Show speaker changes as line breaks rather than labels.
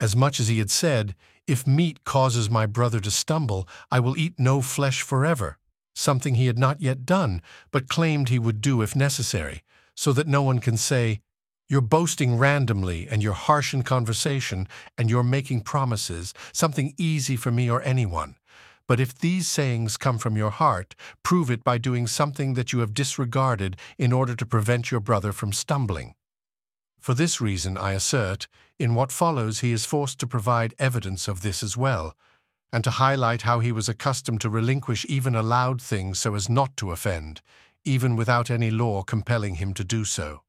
as much as he had said, "If meat causes my brother to stumble, I will eat no flesh forever," something he had not yet done, but claimed he would do if necessary, so that no one can say, "You're boasting randomly, and you're harsh in conversation, and you're making promises, something easy for me or anyone." But if these sayings come from your heart, prove it by doing something that you have disregarded in order to prevent your brother from stumbling. For this reason, I assert, in what follows he is forced to provide evidence of this as well, and to highlight how he was accustomed to relinquish even allowed things so as not to offend, even without any law compelling him to do so.